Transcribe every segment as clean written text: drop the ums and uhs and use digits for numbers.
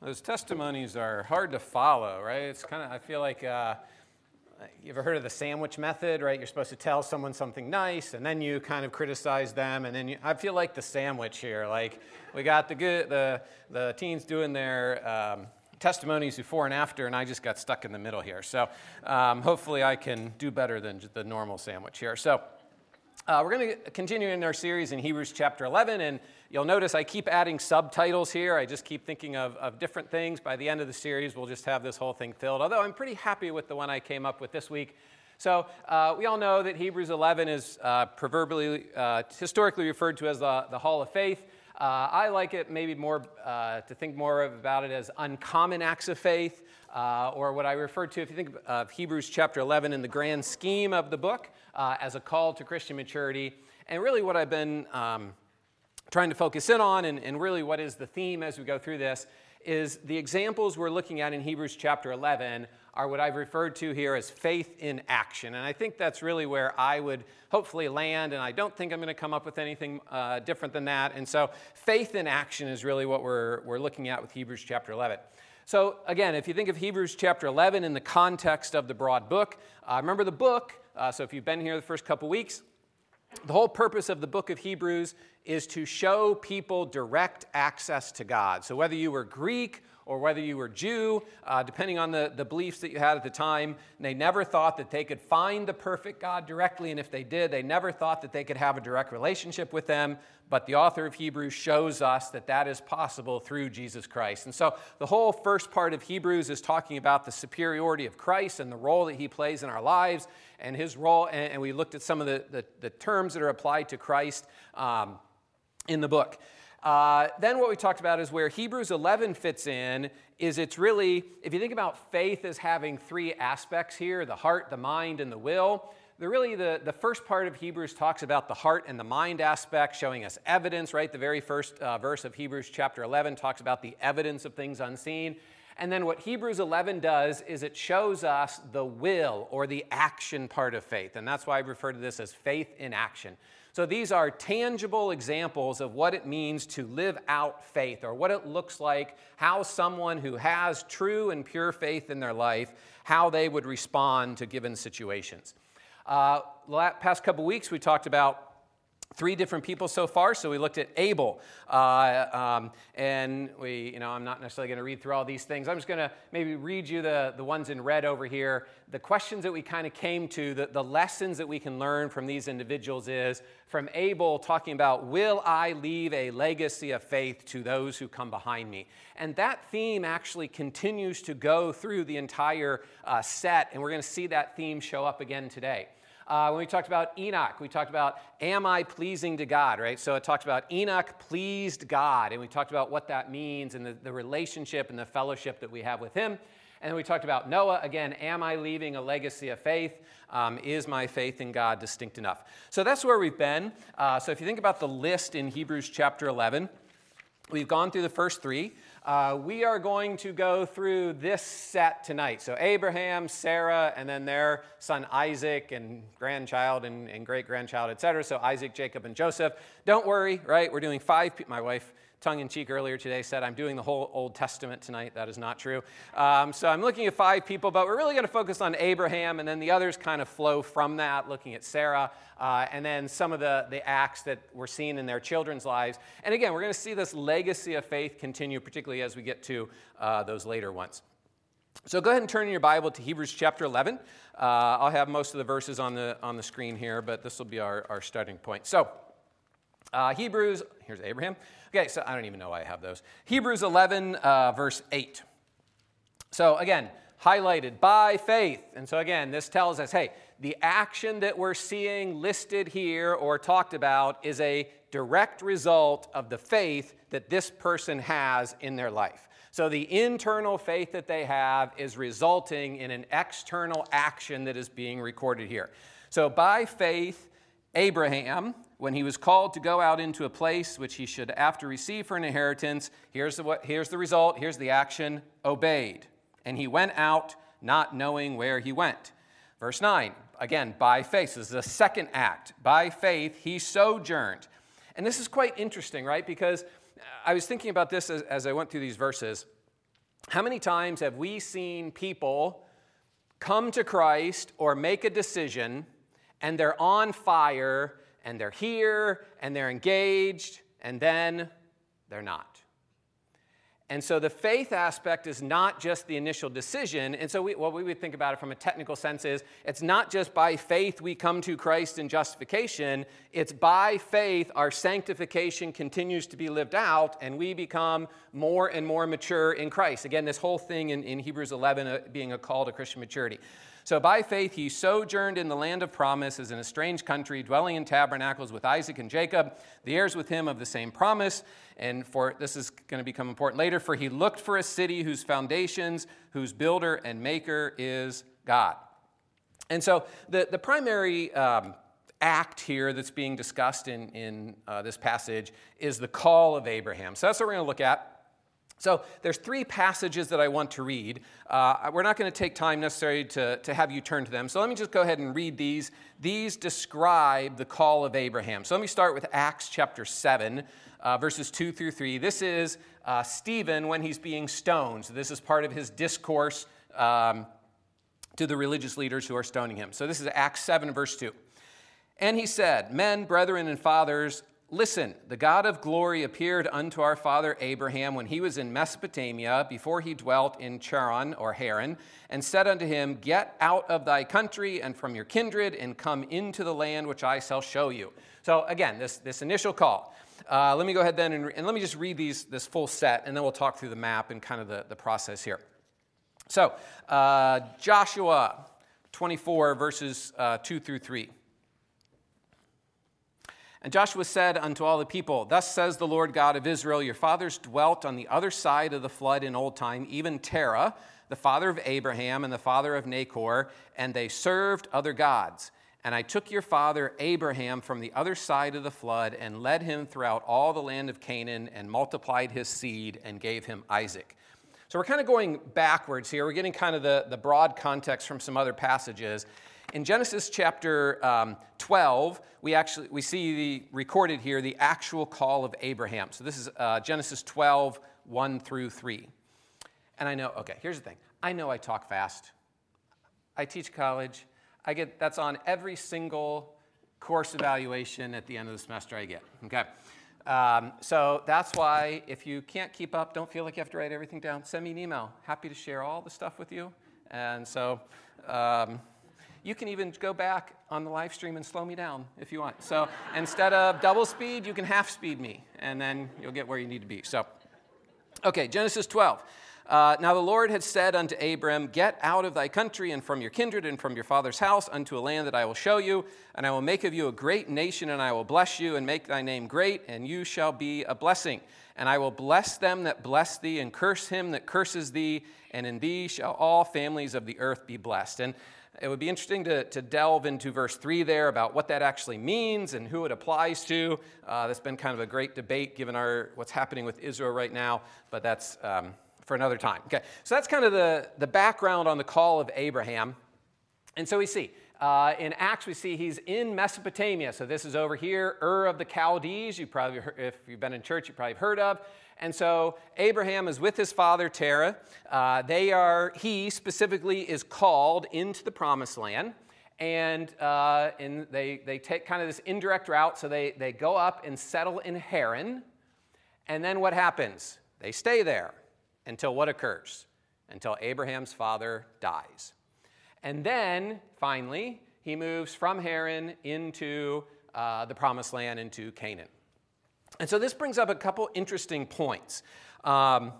Those testimonies are hard to follow, right? It's kind of, I feel like, you ever heard of the sandwich method, right? You're supposed to tell someone something nice, and then you kind of criticize them, and then I feel like the sandwich here. Like, we got the teens doing their testimonies before and after, and I just got stuck in the middle here. So hopefully I can do better than just the normal sandwich here. So we're going to continue in our series in Hebrews chapter 11, and you'll notice I keep adding subtitles here. I just keep thinking of different things. By the end of the series, we'll just have this whole thing filled, although I'm pretty happy with the one I came up with this week. So we all know that Hebrews 11 is proverbially, historically referred to as the Hall of Faith. I like it maybe more to think more about it as uncommon acts of faith, or what I refer to, if you think of Hebrews chapter 11 in the grand scheme of the book, as a call to Christian maturity. And really what I've been trying to focus in on, and really what is the theme as we go through this, is the examples we're looking at in Hebrews chapter 11 are what I've referred to here as faith in action. And I think that's really where I would hopefully land, and I don't think I'm going to come up with anything different than that. And so faith in action is really what we're looking at with Hebrews chapter 11. So again, if you think of Hebrews chapter 11 in the context of the broad book, remember the book, so if you've been here the first couple weeks, the whole purpose of the book of Hebrews is to show people direct access to God. So whether you were Greek or whether you were Jew, depending on the beliefs that you had at the time, they never thought that they could find the perfect God directly, and if they did, they never thought that they could have a direct relationship with them. But the author of Hebrews shows us that that is possible through Jesus Christ. And so the whole first part of Hebrews is talking about the superiority of Christ and the role that he plays in our lives and his role. And we looked at some of the terms that are applied to Christ in the book. Then what we talked about is where Hebrews 11 fits in is it's really, if you think about faith as having three aspects here, the heart, the mind, and the will, the first part of Hebrews talks about the heart and the mind aspect, showing us evidence, right? The very first verse of Hebrews chapter 11 talks about the evidence of things unseen. And then what Hebrews 11 does is it shows us the will or the action part of faith. And that's why I refer to this as faith in action. So these are tangible examples of what it means to live out faith, or what it looks like, how someone who has true and pure faith in their life, how they would respond to given situations. Past couple weeks, we talked about three different people so far. So we looked at Abel, and I'm not necessarily going to read through all these things. I'm just going to maybe read you the ones in red over here. The questions that we kind of came to, the lessons that we can learn from these individuals is, from Abel talking about, will I leave a legacy of faith to those who come behind me? And that theme actually continues to go through the entire set, and we're going to see that theme show up again today. When we talked about Enoch, we talked about, am I pleasing to God, right? So it talks about Enoch pleased God, and we talked about what that means and the relationship and the fellowship that we have with him. And then we talked about Noah, again, am I leaving a legacy of faith? Is my faith in God distinct enough? So that's where we've been. So if you think about the list in Hebrews chapter 11, we've gone through the first three. We are going to go through this set tonight. So Abraham, Sarah, and then their son Isaac and grandchild and great-grandchild, etc. So Isaac, Jacob, and Joseph. Don't worry, right? We're doing five people. My wife, tongue-in-cheek earlier today, said I'm doing the whole Old Testament tonight. That is not true. So I'm looking at five people, but we're really going to focus on Abraham, and then the others kind of flow from that, looking at Sarah, and then some of the acts that we're seeing in their children's lives. And again, we're going to see this legacy of faith continue, particularly as we get to those later ones. So go ahead and turn in your Bible to Hebrews chapter 11. I'll have most of the verses on the screen here, but this will be our starting point. So Hebrews, here's Abraham. Okay, so I don't even know why I have those. Hebrews 11, verse 8. So again, highlighted by faith. And so again, this tells us, hey, the action that we're seeing listed here or talked about is a direct result of the faith that this person has in their life. So the internal faith that they have is resulting in an external action that is being recorded here. So by faith, Abraham, when he was called to go out into a place which he should after receive for an inheritance, here's the result, here's the action, obeyed. And he went out not knowing where he went. Verse 9, again, by faith. This is the second act. By faith, he sojourned. And this is quite interesting, right? Because I was thinking about this as I went through these verses. How many times have we seen people come to Christ or make a decision and they're on fire and they're here and they're engaged and then they're not? And so the faith aspect is not just the initial decision. And so what we would think about it from a technical sense is it's not just by faith we come to Christ in justification. It's by faith our sanctification continues to be lived out and we become more and more mature in Christ. Again, this whole thing in Hebrews 11 being a call to Christian maturity. So by faith he sojourned in the land of promise as in a strange country, dwelling in tabernacles with Isaac and Jacob, the heirs with him of the same promise. And for this is going to become important later, for he looked for a city whose foundations, whose builder and maker is God. And so the primary act here that's being discussed in this passage is the call of Abraham. So that's what we're going to look at. So there's three passages that I want to read. We're not going to take time necessarily to have you turn to them. So let me just go ahead and read these. These describe the call of Abraham. So let me start with Acts chapter 7, verses 2 through 3. This is Stephen when he's being stoned. So this is part of his discourse to the religious leaders who are stoning him. So this is Acts 7, verse 2. And he said, "Men, brethren, and fathers, listen, the God of glory appeared unto our father Abraham when he was in Mesopotamia, before he dwelt in Charan or Haran, and said unto him, Get out of thy country and from your kindred, and come into the land which I shall show you." So again, this initial call. Let me go ahead then and let me just read this full set, and then we'll talk through the map and kind of the process here. So Joshua 24, verses 2 through 3. And Joshua said unto all the people, Thus says the Lord God of Israel, Your fathers dwelt on the other side of the flood in old time, even Terah, the father of Abraham and the father of Nahor, and they served other gods. And I took your father Abraham from the other side of the flood and led him throughout all the land of Canaan and multiplied his seed and gave him Isaac. So we're kind of going backwards here. We're getting kind of the broad context from some other passages. In Genesis chapter 12, we see recorded here the actual call of Abraham. So this is Genesis 12, 1 through 3. And I know, okay, here's the thing. I know I talk fast. I teach college. That's on every single course evaluation at the end of the semester I get, okay? So that's why if you can't keep up, don't feel like you have to write everything down, send me an email. Happy to share all the stuff with you. And so you can even go back on the live stream and slow me down if you want. So instead of double speed, you can half speed me, and then you'll get where you need to be. So, okay, Genesis 12. Now the Lord had said unto Abram, Get out of thy country and from your kindred and from your father's house unto a land that I will show you, and I will make of you a great nation, and I will bless you and make thy name great, and you shall be a blessing. And I will bless them that bless thee, and curse him that curses thee, and in thee shall all families of the earth be blessed. And it would be interesting to delve into verse 3 there about what that actually means and who it applies to. That's been kind of a great debate given what's happening with Israel right now, but that's for another time. Okay, so that's kind of the background on the call of Abraham. And so we see, in Acts we see he's in Mesopotamia. So this is over here, Ur of the Chaldees. You probably, if you've been in church, you probably heard of. And so Abraham is with his father Terah. He specifically is called into the promised land. And they take kind of this indirect route. So they go up and settle in Haran. And then what happens? They stay there until what occurs? Until Abraham's father dies. And then, finally, he moves from Haran into the promised land, into Canaan. And so this brings up a couple interesting points. Why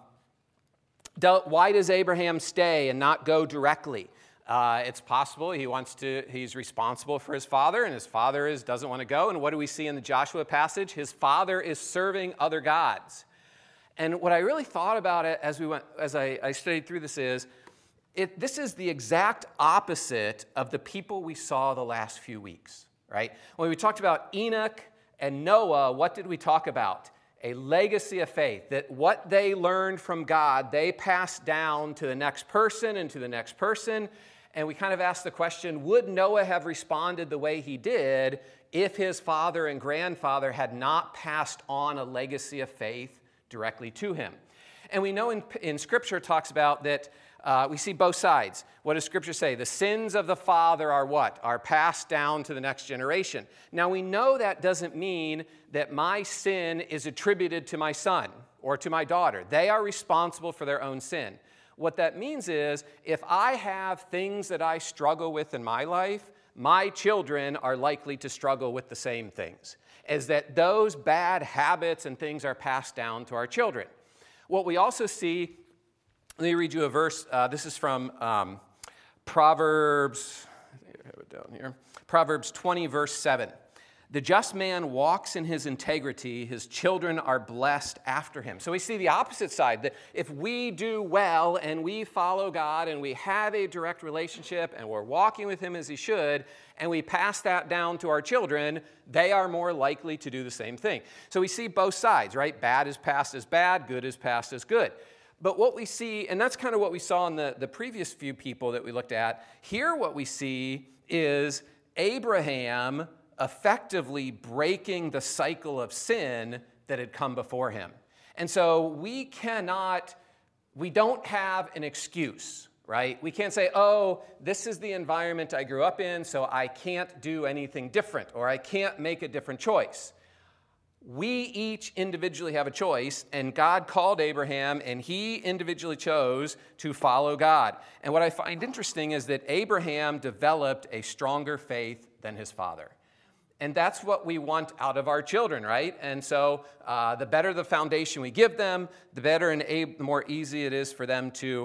does Abraham stay and not go directly? It's possible he's responsible for his father, and his father doesn't want to go. And what do we see in the Joshua passage? His father is serving other gods. And what I really thought about it as I studied through this is, this is the exact opposite of the people we saw the last few weeks, right? When we talked about Enoch and Noah, what did we talk about? A legacy of faith, that what they learned from God, they passed down to the next person and to the next person. And we kind of asked the question, would Noah have responded the way he did if his father and grandfather had not passed on a legacy of faith directly to him? And we know in Scripture it talks about that we see both sides. What does Scripture say? The sins of the father are what? Are passed down to the next generation. Now we know that doesn't mean that my sin is attributed to my son or to my daughter. They are responsible for their own sin. What that means is if I have things that I struggle with in my life, my children are likely to struggle with the same things, as that those bad habits and things are passed down to our children. What we also see, let me read you a verse. This is from Proverbs, I think I have it down here. Proverbs 20, verse 7. The just man walks in his integrity, his children are blessed after him. So we see the opposite side, that if we do well and we follow God and we have a direct relationship and we're walking with him as he should, and we pass that down to our children, they are more likely to do the same thing. So we see both sides, right? Bad is passed as bad, good is passed as good. But what we see, and that's kind of what we saw in the previous few people that we looked at, here what we see is Abraham effectively breaking the cycle of sin that had come before him. And so we don't have an excuse, right? We can't say, oh, this is the environment I grew up in, so I can't do anything different, or I can't make a different choice. We each individually have a choice, and God called Abraham, and he individually chose to follow God. And what I find interesting is that Abraham developed a stronger faith than his father. And that's what we want out of our children, right? And so the better the foundation we give them, the better and the more easy it is for them to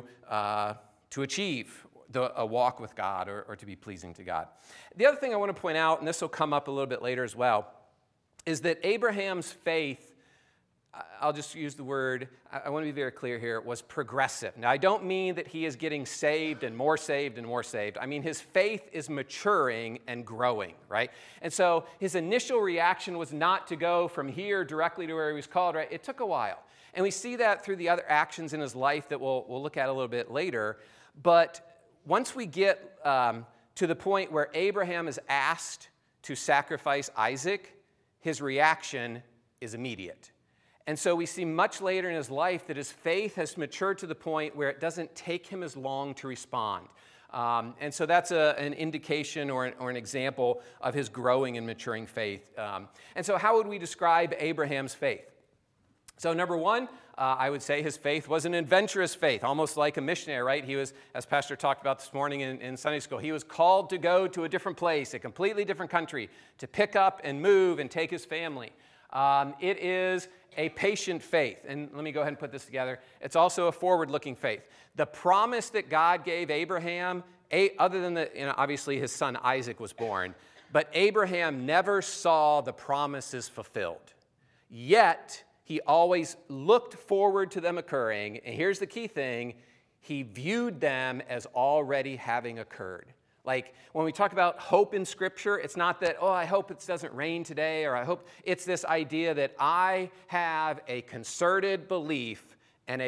achieve a walk with God or to be pleasing to God. The other thing I want to point out, and this will come up a little bit later as well, is that Abraham's faith, I'll just use the word, I want to be very clear here, was progressive. Now, I don't mean that he is getting saved and more saved and more saved. I mean, his faith is maturing and growing, right? And so his initial reaction was not to go from here directly to where he was called, right? It took a while. And we see that through the other actions in his life that we'll look at a little bit later. But once we get to the point where Abraham is asked to sacrifice Isaac, his reaction is immediate. And so we see much later in his life that his faith has matured to the point where it doesn't take him as long to respond. And so that's an indication or an example of his growing and maturing faith. And so how would we describe Abraham's faith? So number one, I would say his faith was an adventurous faith, almost like a missionary, right? He was, as Pastor talked about this morning in Sunday school, he was called to go to a different place, a completely different country, to pick up and move and take his family. It is a patient faith. And let me go ahead and put this together. It's also a forward-looking faith. The promise that God gave Abraham, other than obviously his son Isaac was born, but Abraham never saw the promises fulfilled. Yet, he always looked forward to them occurring. And here's the key thing. He viewed them as already having occurred. Like when we talk about hope in Scripture, it's not that, oh, I hope it doesn't rain today, or I hope it's this idea that I have a concerted belief and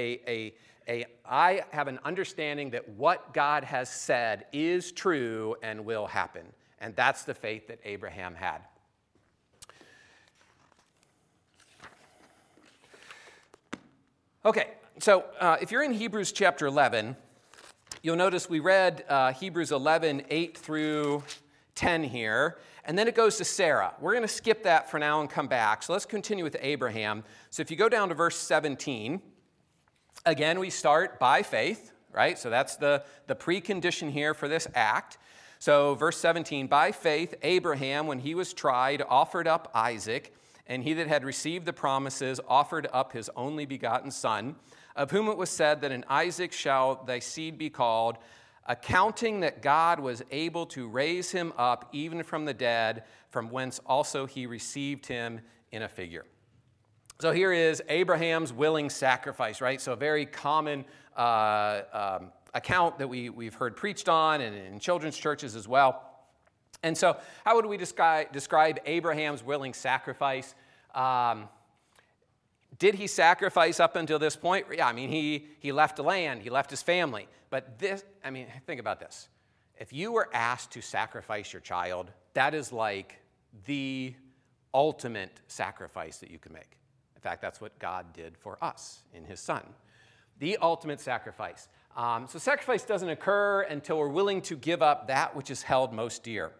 I have an understanding that what God has said is true and will happen. And that's the faith that Abraham had. Okay, so if you're in Hebrews chapter 11, you'll notice we read Hebrews 11, 8 through 10 here, and then it goes to Sarah. We're going to skip that for now and come back. So let's continue with Abraham. So if you go down to verse 17, again, we start by faith, right? So that's the precondition here for this act. So verse 17, by faith, Abraham, when he was tried, offered up Isaac, and he that had received the promises offered up his only begotten son, of whom it was said that in Isaac shall thy seed be called, accounting that God was able to raise him up even from the dead, from whence also he received him in a figure. So here is Abraham's willing sacrifice, right? So a very common account that we've heard preached on and in children's churches as well. And so how would we describe Abraham's willing sacrifice? Did he sacrifice up until this point? Yeah, I mean, he left the land, he left his family. But think about this. If you were asked to sacrifice your child, that is like the ultimate sacrifice that you can make. In fact, that's what God did for us in his son. The ultimate sacrifice. So sacrifice doesn't occur until we're willing to give up that which is held most dear.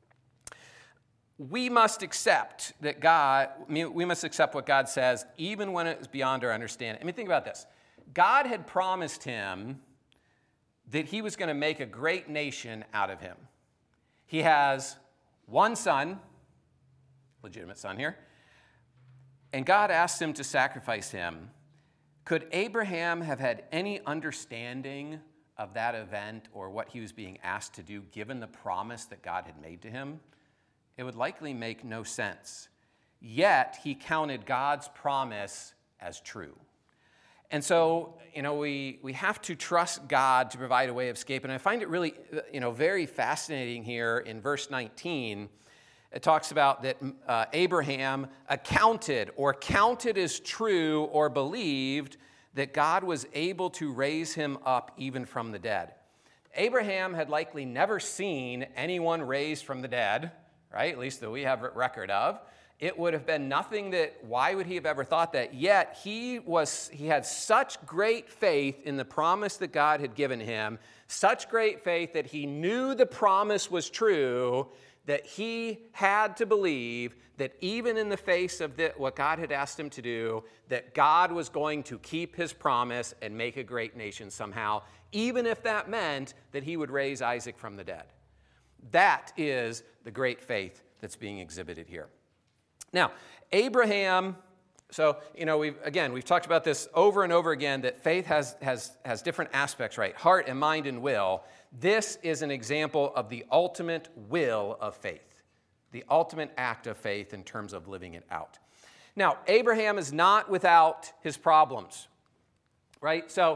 We must accept we must accept what God says, even when it is beyond our understanding. I mean, think about this. God had promised him that he was going to make a great nation out of him. He has one son, legitimate son here, and God asked him to sacrifice him. Could Abraham have had any understanding of that event or what he was being asked to do, given the promise that God had made to him? It would likely make no sense. Yet, he counted God's promise as true. And so, we have to trust God to provide a way of escape. And I find it really, very fascinating here in verse 19. It talks about that Abraham counted as true or believed that God was able to raise him up even from the dead. Abraham had likely never seen anyone raised from the dead, right? At least that we have a record of. It would have been nothing why would he have ever thought that? Yet he had such great faith in the promise that God had given him, such great faith that he knew the promise was true, that he had to believe that even in the face of what God had asked him to do, that God was going to keep his promise and make a great nation somehow, even if that meant that he would raise Isaac from the dead. That is the great faith that's being exhibited here. Now, Abraham, so, we've talked about this over and over again, that faith has different aspects, right? Heart and mind and will. This is an example of the ultimate will of faith, the ultimate act of faith in terms of living it out. Now, Abraham is not without his problems, right? So,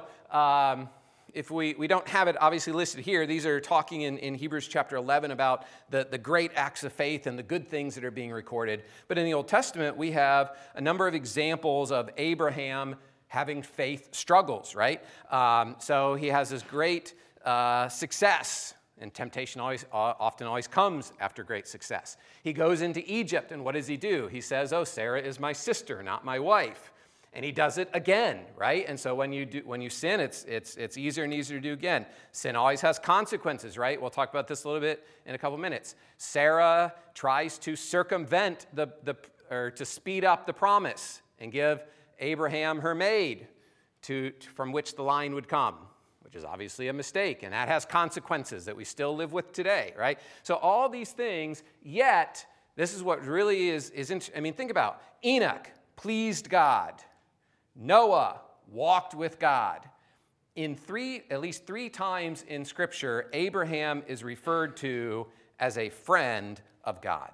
if we don't have it obviously listed here, these are talking in Hebrews chapter 11 about the great acts of faith and the good things that are being recorded. But in the Old Testament, we have a number of examples of Abraham having faith struggles, right? So he has this great success, and temptation often always comes after great success. He goes into Egypt, and what does he do? He says, "Oh, Sarah is my sister, not my wife." And he does it again, right? And so when you sin, it's easier and easier to do again. Sin always has consequences, right? We'll talk about this a little bit in a couple minutes. Sarah tries to circumvent or to speed up the promise and give Abraham her maid from which the line would come, which is obviously a mistake, and that has consequences that we still live with today, right? So all these things, yet this is what really is interesting. I mean, think about Enoch pleased God. Noah walked with God. At least three times in Scripture, Abraham is referred to as a friend of God.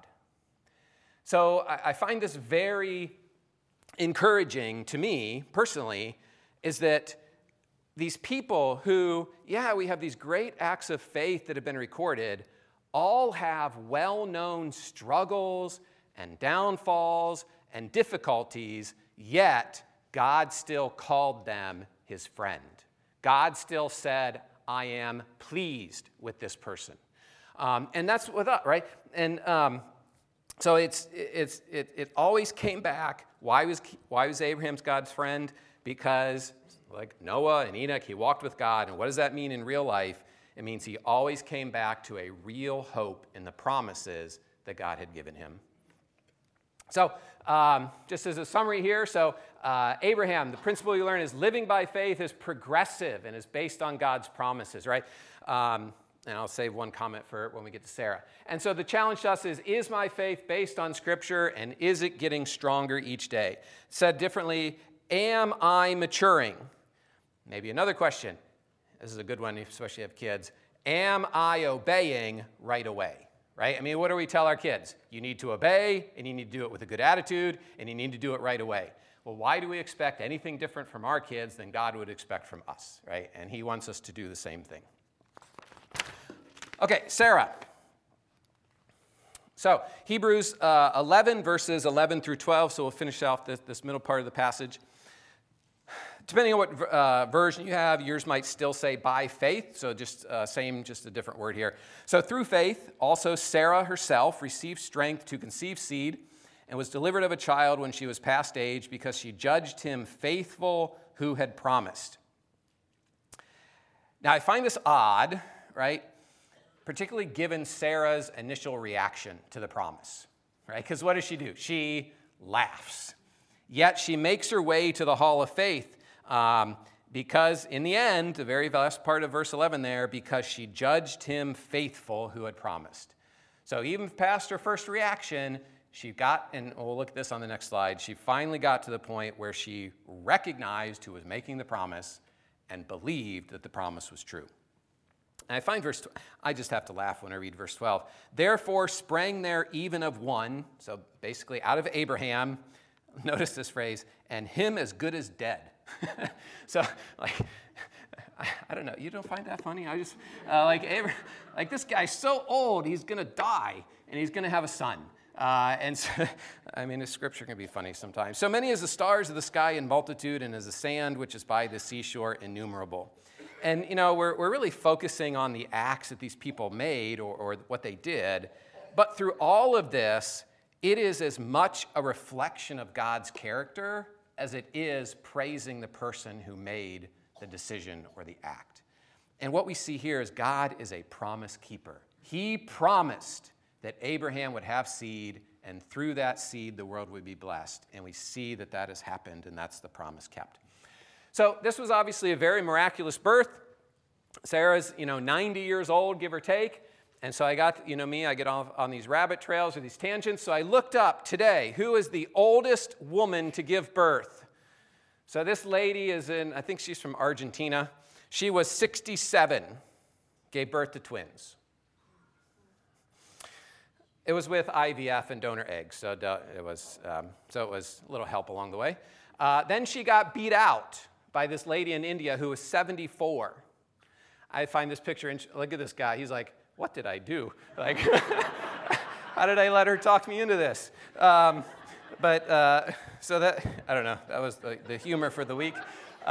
So I find this very encouraging to me personally, is that these people who, we have these great acts of faith that have been recorded, all have well-known struggles and downfalls and difficulties, yet God still called them his friend. God still said, "I am pleased with this person." And that's with us, right? And so it always came back. Why was Abraham's God's friend? Because like Noah and Enoch, he walked with God. And what does that mean in real life? It means he always came back to a real hope in the promises that God had given him. So just as a summary here, Abraham, the principle you learn is living by faith is progressive and is based on God's promises, right? And I'll save one comment for when we get to Sarah. And so the challenge to us is my faith based on Scripture, and is it getting stronger each day? Said differently, am I maturing? Maybe another question. This is a good one, especially if you have kids. Am I obeying right away? Right? I mean, what do we tell our kids? You need to obey, and you need to do it with a good attitude, and you need to do it right away. Well, why do we expect anything different from our kids than God would expect from us, right? And he wants us to do the same thing. Okay, Sarah. So, Hebrews 11, verses 11 through 12, so we'll finish off this middle part of the passage. Depending on what version you have, yours might still say by faith, so just a different word here. So through faith, also Sarah herself received strength to conceive seed and was delivered of a child when she was past age because she judged him faithful who had promised. Now, I find this odd, right? Particularly given Sarah's initial reaction to the promise, right? Because what does she do? She laughs. Yet she makes her way to the hall of faith because in the end, the very last part of verse 11 there, because she judged him faithful who had promised. So even past her first reaction, she got, and we'll look at this on the next slide, she finally got to the point where she recognized who was making the promise and believed that the promise was true. And I find I just have to laugh when I read verse 12. Therefore sprang there even of one, so basically out of Abraham, notice this phrase, and him as good as dead. So, like, I don't know, you don't find that funny? I just, like this guy's so old, he's going to die, and he's going to have a son. And so, I mean, the scripture can be funny sometimes. So many as the stars of the sky in multitude, and as the sand which is by the seashore innumerable. And, you know, we're really focusing on the acts that these people made or what they did. But through all of this, it is as much a reflection of God's character as it is praising the person who made the decision or the act. And what we see here is God is a promise keeper. He promised that Abraham would have seed, and through that seed, the world would be blessed. And we see that that has happened, and that's the promise kept. So this was obviously a very miraculous birth. Sarah's, 90 years old, give or take. And so I got, I get off on these rabbit trails or these tangents. So I looked up today, who is the oldest woman to give birth? So this lady is I think she's from Argentina. She was 67, gave birth to twins. It was with IVF and donor eggs, so it was a little help along the way. Then she got beat out by this lady in India who was 74. I find this picture, look at this guy. He's like, what did I do? Like, how did I let her talk me into this? So that, I don't know, that was the humor for the week.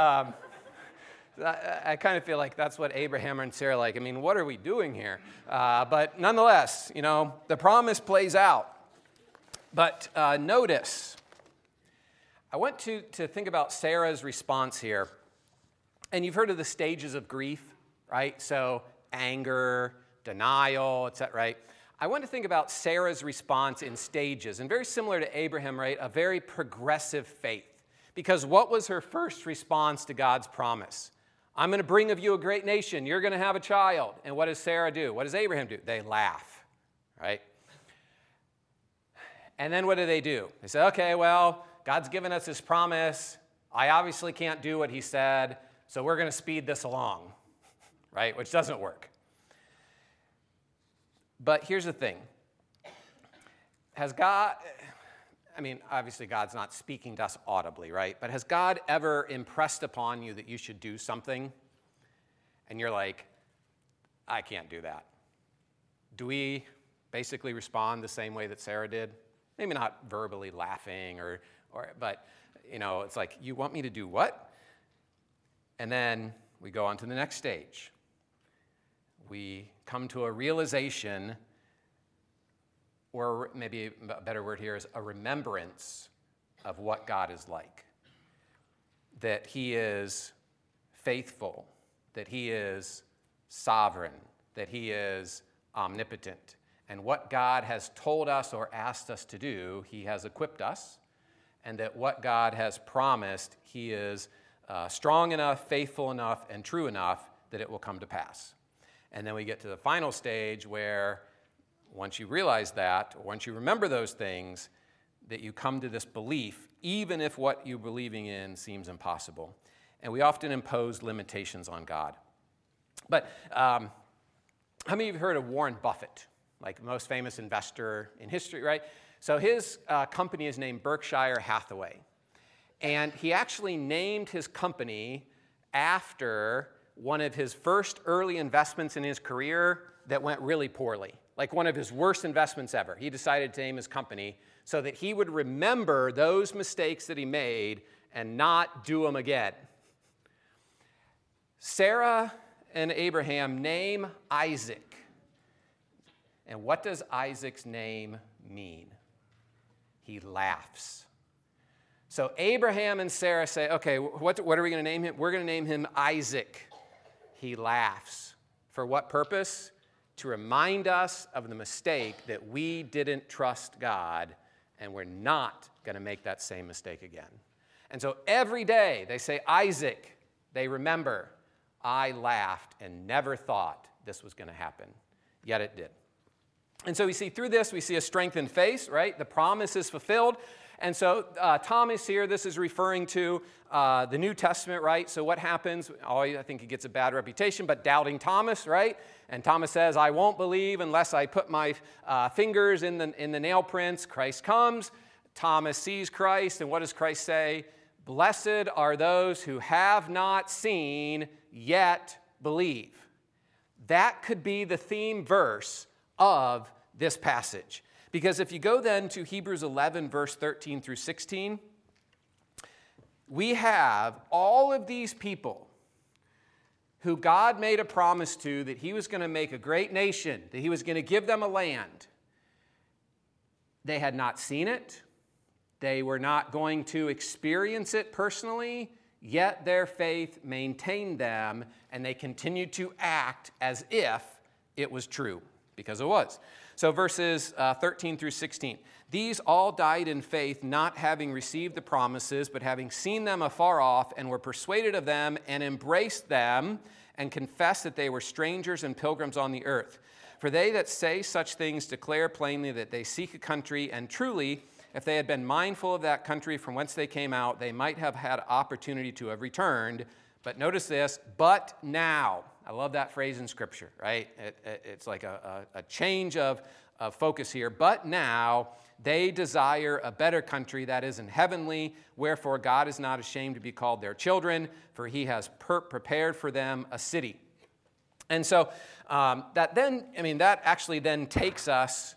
I kind of feel like that's what Abraham and Sarah like. I mean, what are we doing here? But nonetheless, the promise plays out. But notice, I want to think about Sarah's response here. And you've heard of the stages of grief, right? So anger, denial, etc., right? I want to think about Sarah's response in stages. And very similar to Abraham, right? A very progressive faith. Because what was her first response to God's promise? I'm going to bring of you a great nation. You're going to have a child. And what does Sarah do? What does Abraham do? They laugh, right? And then what do? They say, okay, well, God's given us his promise. I obviously can't do what he said, so we're going to speed this along, right? Which doesn't work. But here's the thing. Obviously God's not speaking to us audibly, right? But has God ever impressed upon you that you should do something? And you're like, I can't do that. Do we basically respond the same way that Sarah did? Maybe not verbally laughing but it's like, you want me to do what? And then we go on to the next stage. We come to a realization, or maybe a better word here is a remembrance of what God is like. That he is faithful, that he is sovereign, that he is omnipotent. And what God has told us or asked us to do, he has equipped us. And that what God has promised, he is strong enough, faithful enough, and true enough that it will come to pass. And then we get to the final stage where once you realize that, or once you remember those things, that you come to this belief, even if what you're believing in seems impossible. And we often impose limitations on God. But how many of you have heard of Warren Buffett? Like the most famous investor in history, right? So his company is named Berkshire Hathaway. And he actually named his company after one of his first early investments in his career that went really poorly. Like one of his worst investments ever. He decided to name his company so that he would remember those mistakes that he made and not do them again. Sarah and Abraham name Isaac. And what does Isaac's name mean? He laughs. So Abraham and Sarah say, okay, what are we going to name him? We're going to name him Isaac. he laughs. For what purpose? To remind us of the mistake that we didn't trust God, and we're not going to make that same mistake again. And so every day they say, Isaac, they remember, I laughed and never thought this was going to happen. Yet it did. And so we see through this, we see a strengthened faith, right? The promise is fulfilled. And so Thomas here, this is referring to the New Testament, right? So what happens? Oh, I think he gets a bad reputation, but doubting Thomas, right? And Thomas says, I won't believe unless I put my fingers in the nail prints. Christ comes. Thomas sees Christ, and what does Christ say? Blessed are those who have not seen, yet believe. That could be the theme verse of this passage. Because if you go then to Hebrews 11, verse 13 through 16, we have all of these people who God made a promise to that he was going to make a great nation, that he was going to give them a land. They had not seen it. They were not going to experience it personally, yet their faith maintained them, and they continued to act as if it was true, because it was. So verses 13 through 16. These all died in faith, not having received the promises, but having seen them afar off, and were persuaded of them, and embraced them, and confessed that they were strangers and pilgrims on the earth. For they that say such things declare plainly that they seek a country, and truly, if they had been mindful of that country from whence they came out, they might have had opportunity to have returned. But notice this, but now. I love that phrase in Scripture, right? It's like a change of focus here. But now they desire a better country that is in heavenly, wherefore God is not ashamed to be called their children, for he has prepared for them a city. And so that actually then takes us,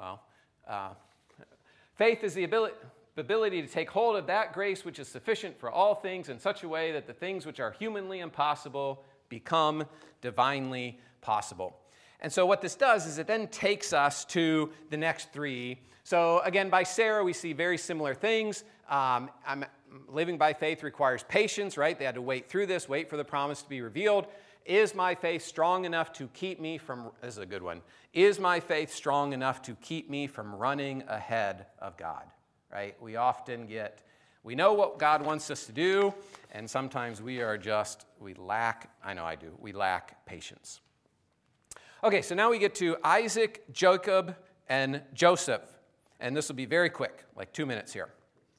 faith is the ability to take hold of that grace which is sufficient for all things in such a way that the things which are humanly impossible become divinely possible. And so what this does is it then takes us to the next three. So again, by Sarah, we see very similar things. Living by faith requires patience, right? They had to wait through this, wait for the promise to be revealed. Is my faith strong enough to keep me from, this is a good one, is my faith strong enough to keep me from running ahead of God, right? We often we know what God wants us to do, and sometimes we lack patience. Okay, so now we get to Isaac, Jacob, and Joseph. And this will be very quick, like 2 minutes here.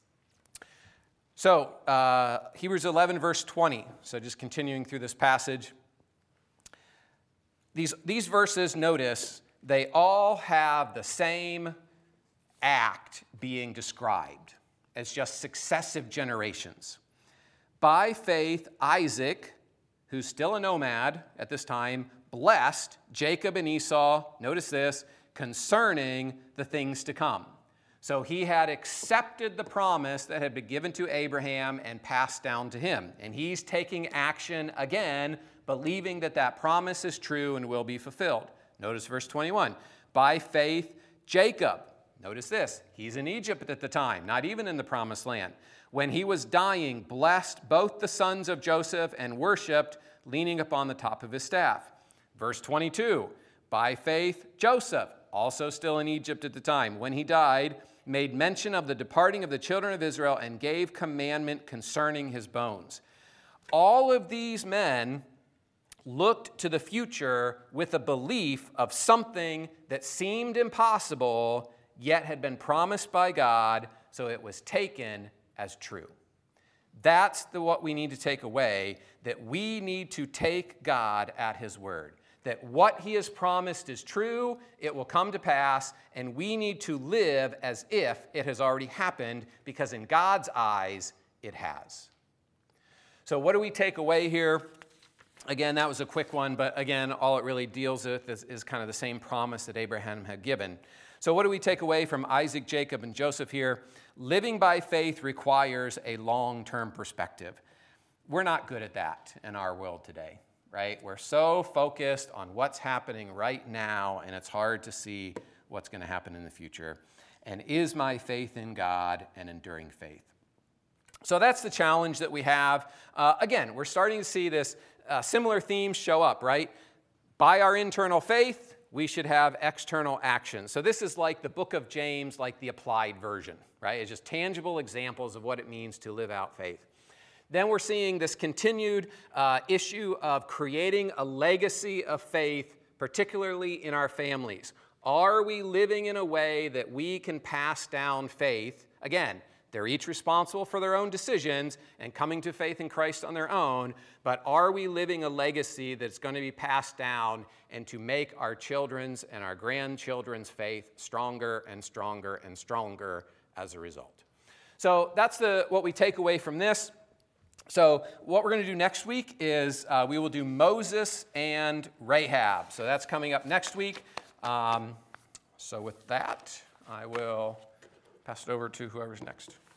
So, Hebrews 11, verse 20. So just continuing through this passage. These verses, notice, they all have the same act being described. It's just successive generations. By faith, Isaac, who's still a nomad at this time, blessed Jacob and Esau, notice this, concerning the things to come. So he had accepted the promise that had been given to Abraham and passed down to him. And he's taking action again, believing that that promise is true and will be fulfilled. Notice verse 21. By faith, Jacob, notice this, he's in Egypt at the time, not even in the promised land. When he was dying, blessed both the sons of Joseph and worshiped, leaning upon the top of his staff. Verse 22, by faith, Joseph, also still in Egypt at the time, when he died, made mention of the departing of the children of Israel and gave commandment concerning his bones. All of these men looked to the future with a belief of something that seemed impossible, yet had been promised by God, so it was taken as true. That's what we need to take away, that we need to take God at his word. That what he has promised is true, it will come to pass, and we need to live as if it has already happened, because in God's eyes, it has. So what do we take away here? Again, that was a quick one, but again, all it really deals with is kind of the same promise that Abraham had given. So what do we take away from Isaac, Jacob, and Joseph here? Living by faith requires a long-term perspective. We're not good at that in our world today, right? We're so focused on what's happening right now, and it's hard to see what's going to happen in the future. And is my faith in God an enduring faith? So that's the challenge that we have. Again, we're starting to see this similar themes show up, right? By our internal faith, we should have external action. So this is like the book of James, like the applied version, right? It's just tangible examples of what it means to live out faith. Then we're seeing this continued issue of creating a legacy of faith, particularly in our families. Are we living in a way that we can pass down faith? Again, they're each responsible for their own decisions and coming to faith in Christ on their own, but are we living a legacy that's going to be passed down and to make our children's and our grandchildren's faith stronger and stronger and stronger as a result? So that's what we take away from this. So what we're going to do next week is we will do Moses and Rahab. So that's coming up next week. So with that, I will pass it over to whoever's next.